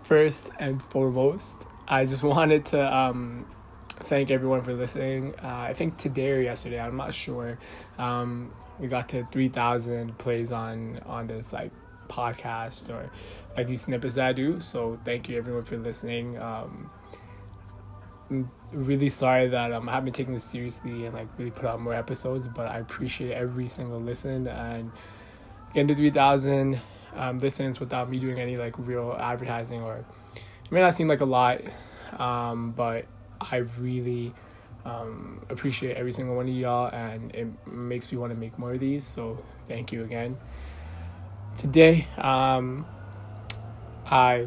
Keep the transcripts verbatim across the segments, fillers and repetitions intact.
first and foremost, I just wanted to um, thank everyone for listening. Uh, I think today or yesterday, I'm not sure. Um, we got to three thousand plays on on this like podcast or like these snippets that I do. So thank you everyone for listening. Um, I'm really sorry that um, I haven't taken this seriously and like really put out more episodes, but I appreciate every single listen and getting to three thousand um, listens without me doing any like real advertising, or it may not seem like a lot, um, but I really um, appreciate every single one of y'all, and it makes me want to make more of these. So thank you again. Today, um, I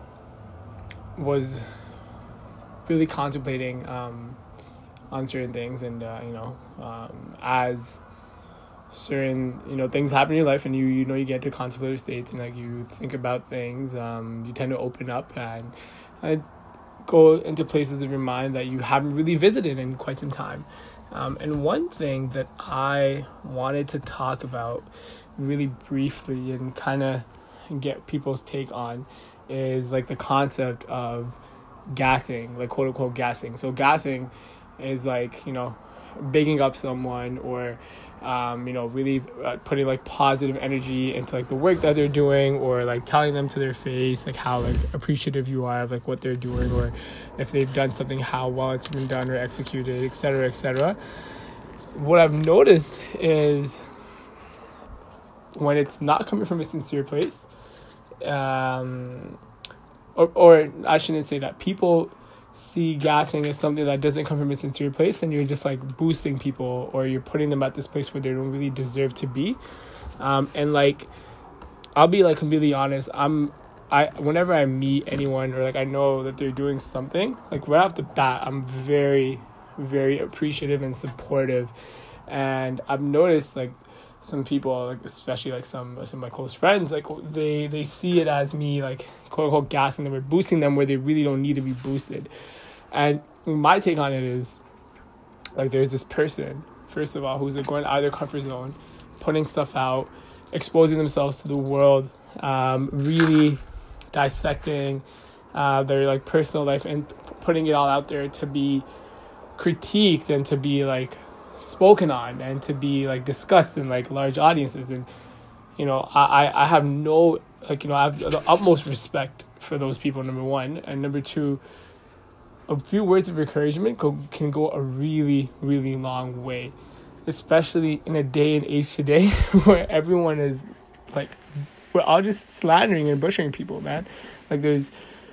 was really contemplating um, on certain things, and uh, you know, um, as certain you know things happen in your life, and you you know you get to contemplative states, and like you think about things, um, you tend to open up and and go into places of your mind that you haven't really visited in quite some time. Um, and one thing that I wanted to talk about really briefly and kind of get people's take on is like the concept of gassing, like quote unquote gassing. So gassing is like, you know, bigging up someone, or um, you know, really uh, putting like positive energy into like the work that they're doing, or like telling them to their face like how like appreciative you are of like what they're doing, or if they've done something, how well it's been done or executed, et cetera, et cetera. What I've noticed is when it's not coming from a sincere place, um, or, or I shouldn't say that, people see gassing as something that doesn't come from a sincere place, and you're just like boosting people, or you're putting them at this place where they don't really deserve to be. Um, and like, I'll be like completely honest. I'm, I whenever I meet anyone, or like I know that they're doing something, like right off the bat, I'm very, very appreciative and supportive. And I've noticed like some people, like especially like some some of my close friends, like they they see it as me like quote unquote gassing them or boosting them where they really don't need to be boosted. And my take on it is like, there's this person, first of all, who's like going out of their comfort zone, putting stuff out, exposing themselves to the world, um, really dissecting uh, their like personal life and putting it all out there to be critiqued and to be like spoken on and to be like discussed in like large audiences. And you know, I I have no like you know I have the utmost respect for those people, number one. And number two, a few words of encouragement go, can go a really really long way, especially in a day and age today where everyone is like, we're all just slandering and butchering people, man. Like there's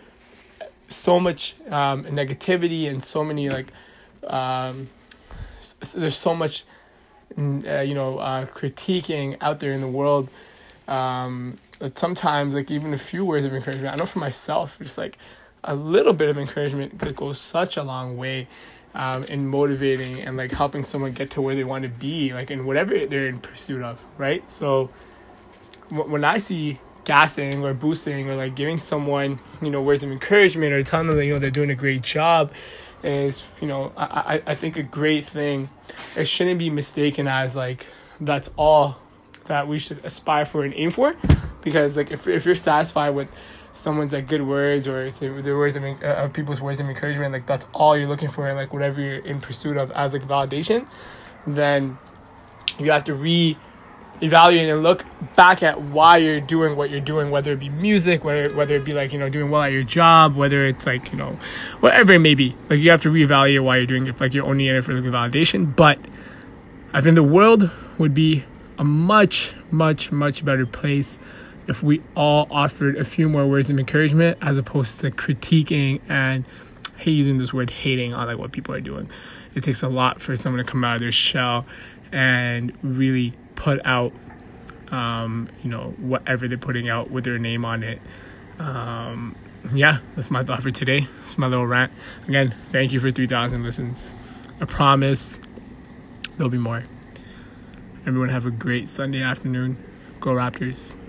so much um negativity and so many like um there's so much, uh, you know, uh, critiquing out there in the world. Um, that sometimes, like, even a few words of encouragement, I know for myself, just like a little bit of encouragement could go such a long way um, in motivating and like helping someone get to where they want to be, like in whatever they're in pursuit of, right? So w- when I see gassing or boosting or like giving someone, you know, words of encouragement or telling them that, you know, they're doing a great job, is, you know, I, I, I think a great thing. It shouldn't be mistaken as like that's all that we should aspire for and aim for, because like if if you're satisfied with someone's like good words, or their words of uh, people's words of encouragement, like that's all you're looking for, and like whatever you're in pursuit of as like validation, then you have to re evaluate and look back at why you're doing what you're doing, whether it be music, whether whether it be like, you know, doing well at your job, whether it's like, you know, whatever it may be. Like you have to reevaluate why you're doing it. Like you're only in it for like validation. But I think the world would be a much, much, much better place if we all offered a few more words of encouragement, as opposed to critiquing and hey, using this word hating on like what people are doing. It takes a lot for someone to come out of their shell and really put out, um, you know, whatever they're putting out with their name on it. Um, yeah, that's my thought for today. It's my little rant. Again, thank you for three thousand listens. I promise there'll be more. Everyone have a great Sunday afternoon. Go Raptors.